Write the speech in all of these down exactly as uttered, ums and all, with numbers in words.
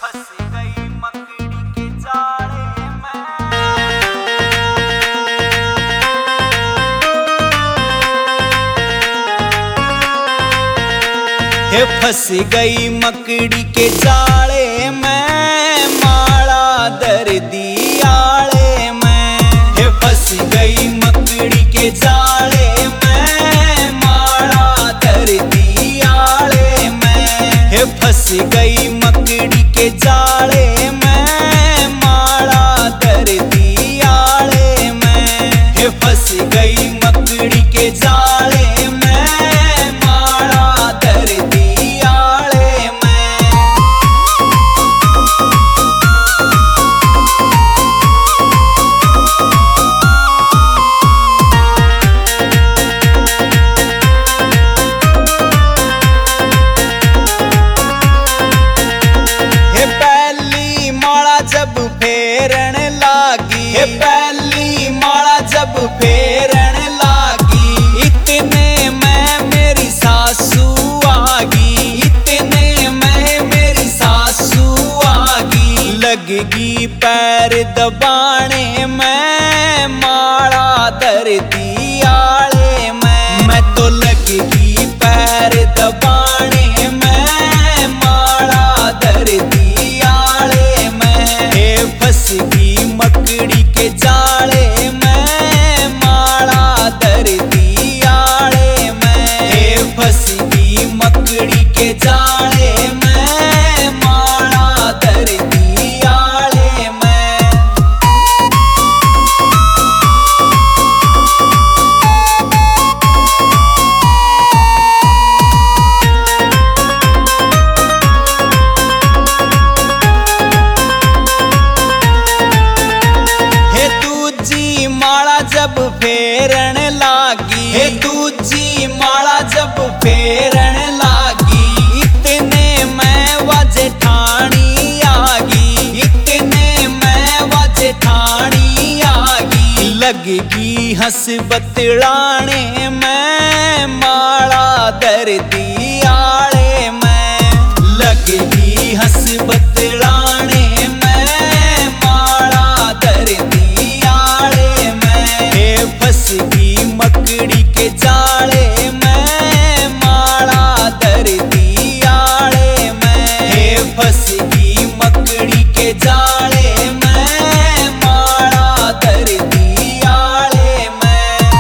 फंस गई मकड़ी के जाले में। हे फंस गई मकड़ी के जाले में, माड़ा दर्दी आले में। हे फंस गई मकड़ी के जाले में, माड़ा दर्दी आले में। हे फंस गई मकड़ी के जाले में, माड़ा दर्दी आले में। हे फंस गई मकड़ी के जाले में, माड़ा दर्दी आले में। हे पहली माड़ा जब फेरन लागी, हे पहली माड़ा जब फेरन लागी, इतने में मेरी सासू आगी, इतने में मेरी सासू आगी। लगगी पैर दबाने में, माड़ा दर्दी आले में। मैं तो लगगी पैर दबाने में, माड़ा दर्दी आले में। हे फंस गई मकड़ी के जाले में, माड़ा दर्दी आले में। हे फंस गई मकड़ी के जाले में, माड़ा दर्दी आले में। हे दूजी माड़ा जब फेरन लागी, हे दूजी माड़ा जब फेरन लागी, इतने में वा जेठानी आगी, इतने में वा जेठानी आगी। लगगी हंस बतलाने में, माड़ा दर्दी आले में। लगगी हंस बतलाने में, माड़ा दर्दी आले में। हे फंस गई मकड़ी के जाले में, माड़ा दर्दी आले में। हे फंस गई मकड़ी के जाले में, माड़ा दर्दी आले में।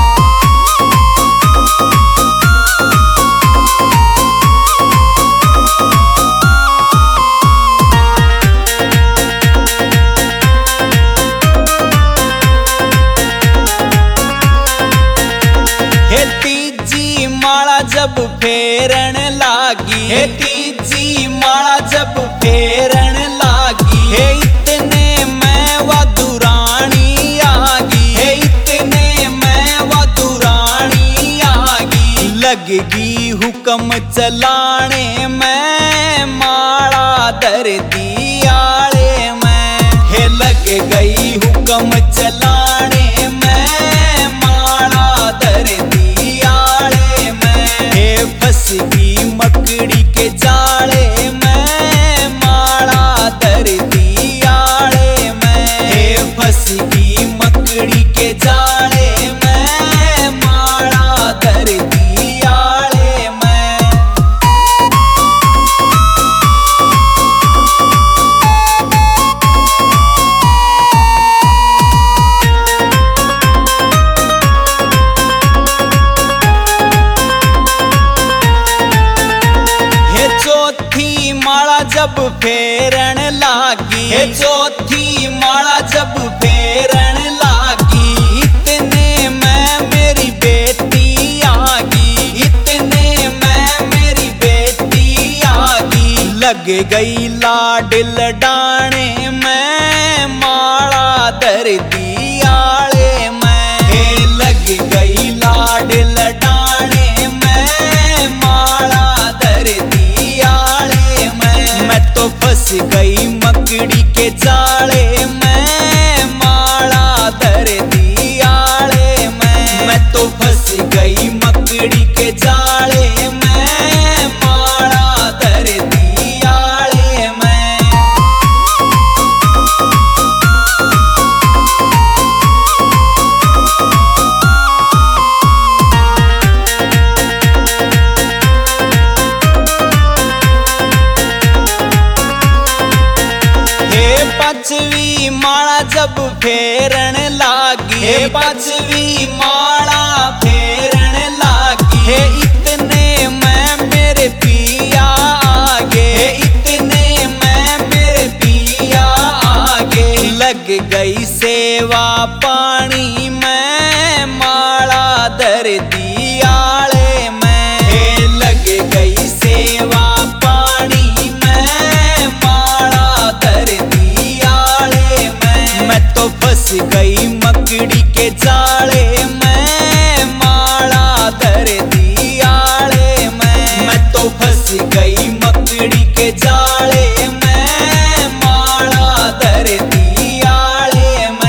हे तीजी माड़ा जब फेरन लागी, हे तीजी माड़ा जब फेरन लागी, हे इतने में वा दुरानी आगी, हे इतने में वा दुरानी आगी। लगगी हुक्म चलाने में, माड़ा दर्दी आले में। हे लग गई हुक्म चलाने में, माड़ा दर्दी आले में। हे फंस गई मकड़ी के जाले में, माड़ा दर्दी आले में। हे फंस गई मकड़ी के जाले में, माड़ा दर्दी आले में। हे चौथी माड़ा जब फेरन लागी, हे चौथी माड़ा जब फेरन लागी, इतने में मेरी बेटी आगी, इतने में मेरी बेटी आगी। लग गई लाड लडाने में, माड़ा दर्दी आले में। हे लग गई लाड लडाने में, माड़ा दर्दी आले में। मैं तो फंस गई मकड़ी के जाले में, माड़ा दर्दी आले में। मैं तो फंस गई मकड़ी के जाले में, माड़ा दर्दी आले में। पांचवी माला जब फेरन लागी, हे पांचवी माला फेरन लागी, हे इतने मैं मेरे पिया आगे, हे इतने मैं मेरे पिया आगे। लग गई सेवा पानी में माला धर दियाले में, हे लग गई सेवा पानी में माला धर दियाले में। मैं तो फंस गई मकड़ी के जाले में माला धर दियाले में, मैं तो फंस गई मकड़ी के जाले में माला धर दियाले में।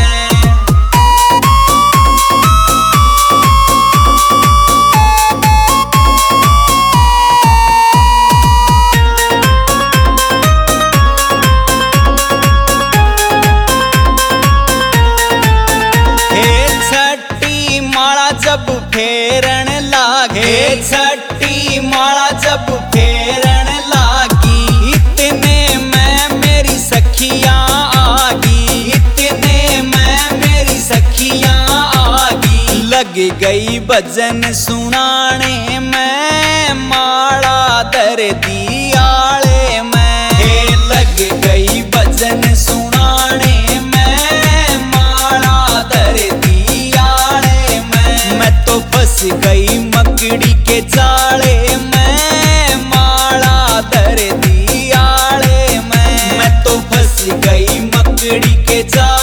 जब फेरन लागे, छठी माला जब फेरन लागी, इतने मैं मेरी सखियां आगी, इतने मैं मेरी सखियां आगी। लग गई भजन सुनाने में माला धर दियाले में, हे लग गई भजन सुनाने में माला धर दियाले में। मैं तो फंस गई मकड़ी के जाले में माला धर दियाले में, मैं तो फंस गई मकड़ी के जाले